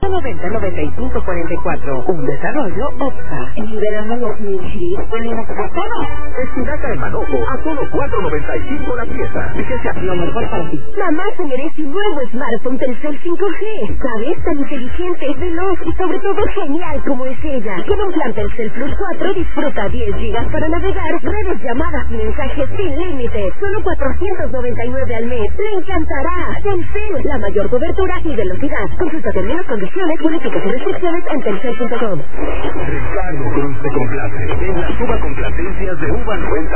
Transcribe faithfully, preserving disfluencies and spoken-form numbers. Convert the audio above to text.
noventa noventa y cinco cuarenta y cuatro. Un desarrollo Opsa. En verano los mil tenemos pasado. Espinaca en manojo a solo cuatro noventa y cinco la pieza. Fíjese Lo mejor para ti. Mamá se merece un nuevo smartphone Telcel cinco G. ¿Sabes? Tan inteligente, veloz y sobre todo genial como es ella. Con un plan Telcel Plus cuatro disfruta diez gigas para navegar, redes, llamadas y mensajes sin límite. Solo cuatrocientos noventa y nueve al mes. ¡Le encantará! Telcel, la mayor cobertura y velocidad. Consulta términos, condiciones, políticas y restricciones en telcel punto com. Ricardo Cruz te complace en la suba complacencias de Uva noventa.